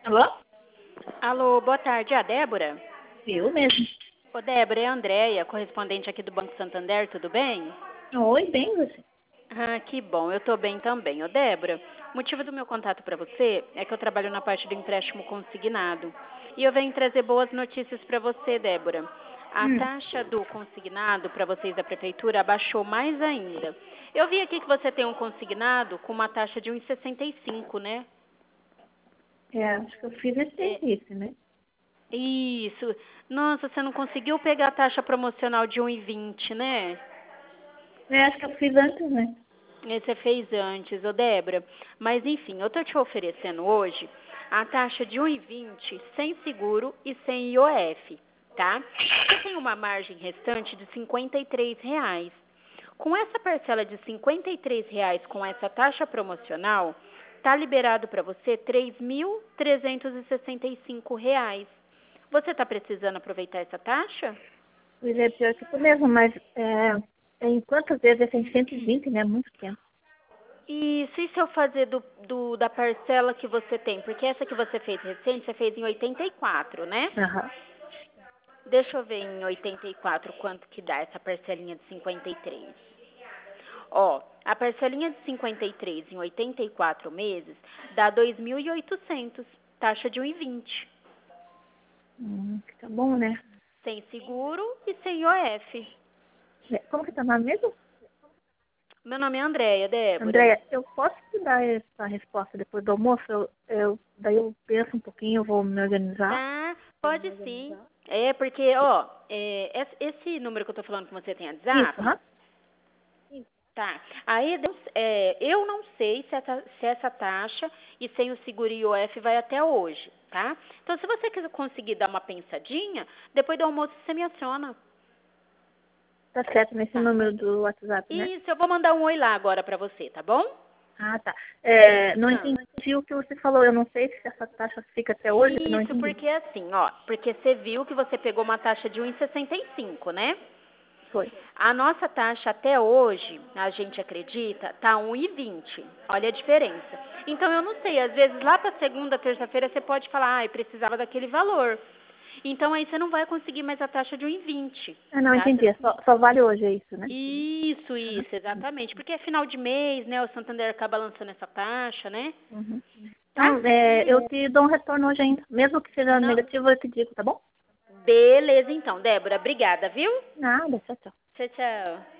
Alô? Alô, boa tarde. É a Débora? Eu mesmo. Ô, Débora, é a Andréia, correspondente aqui do Banco Santander, tudo bem? Oi, bem você? Ah, que bom, eu tô bem também. Ô, Débora, o motivo do meu contato para você é que eu trabalho na parte do empréstimo consignado. E eu venho trazer boas notícias para você, Débora. A taxa do consignado para vocês da prefeitura abaixou mais ainda. Eu vi aqui que você tem um consignado com uma taxa de 1,65, né? Acho que eu fiz esse É, serviço, né? isso. Nossa, você não conseguiu pegar a taxa promocional de 1,20, né? Acho que eu fiz antes, né? Você fez antes, ô Débora. Mas enfim, eu estou te oferecendo hoje a taxa de 1,20 sem seguro e sem IOF, tá? Você tem uma margem restante de R$ 53. Com essa parcela de R$ 53 com essa taxa promocional, tá liberado para você R$ 3.365. Você está precisando aproveitar essa taxa? Pois é, pior que isso mesmo, mas em quantas vezes tem 120, né? Muito tempo. Isso, e se eu fazer da parcela que você tem? Porque essa que você fez recente, você fez em 84, né? Aham. Deixa eu ver em 84 quanto que dá essa parcelinha de 53. Ó, a parcelinha de 53 em 84 meses dá 2.800, taxa de 1,20. Tá bom, né? Sem seguro e sem IOF. Como que tá lá mesmo? Meu nome é Andréia, Débora. Andréia, eu posso te dar essa resposta depois do almoço? Daí eu penso um pouquinho, eu vou me organizar. Tá, pode sim. É, porque, ó, esse número que eu tô falando que você tem Isso, WhatsApp, aham. tá. Aí, eu não sei se essa taxa e sem o seguro IOF vai até hoje, tá? Então, se você quiser conseguir dar uma pensadinha, depois do almoço você me aciona, Tá certo, nesse tá? número do WhatsApp, né? Isso, eu vou mandar um oi lá agora pra você, tá bom? Ah, tá. Não Ah. entendi o que você falou. Eu não sei se essa taxa fica até hoje, eu não Isso, entendi. porque assim, ó, porque você viu que você pegou uma taxa de 1,65, né? Foi. A nossa taxa até hoje, a gente acredita, tá 1,20. Olha a diferença. Então eu não sei, às vezes lá para segunda, terça-feira você pode falar, eu precisava daquele valor. Então aí você não vai conseguir mais a taxa de 1,20, Ah, não, tá? entendi. Só vale hoje, é isso, né? Isso, exatamente. Porque é final de mês, né? O Santander acaba lançando essa taxa, né? Uhum. Tá? Então, eu te dou um retorno hoje ainda. Mesmo que seja Não. negativo, eu te digo, tá bom? Beleza, então, Débora. Obrigada, viu? Nada, tchau, tchau. Tchau, tchau.